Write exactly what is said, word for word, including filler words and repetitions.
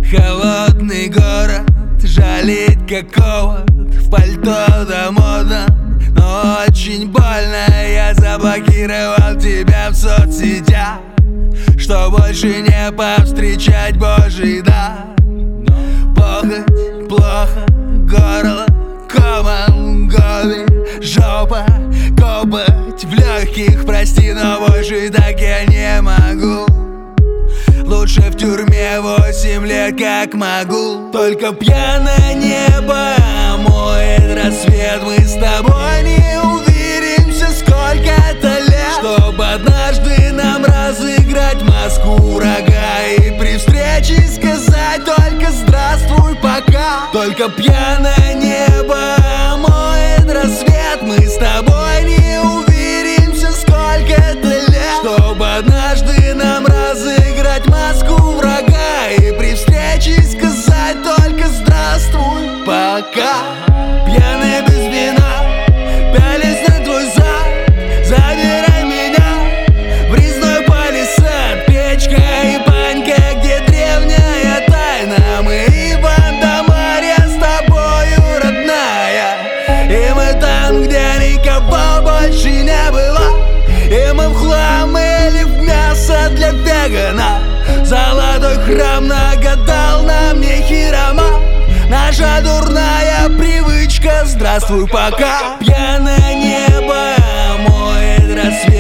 Холодный город, жалеть какого в пальто да модно, но очень больно. Я заблокировал тебя в соцсетях, что больше не повстречать Божий дар. Похоть, плохо, горло, комом, годы, жопа, копоть в легких, прости, но больше так я не могу. Лучше в тюрьме восемь лет, как могу. Только пьяное небо омоет рассвет. Мы с тобой не увидимся сколько-то лет, чтоб однажды нам разыграть маску врага и при встрече сказать только здравствуй, пока. Только пьяное небо омоет рассвет. Мы с тобой не увидимся сколько-то лет, чтоб однажды нам разыграть маску врага и при встрече сказать только здравствуй, пока. Пьяный без вина, пялись на твой зад, забирай меня в резной палисад. Печка и банька, где древняя тайна. Мы Иван да Марья с тобою, родная. И мы там, где никого больше не было. И мы в хлам или в мясо для вегана. Золотой храм нагадал нам нехирома. Наша дурная привычка, здравствуй, пока. Пьяное небо омоет рассвет.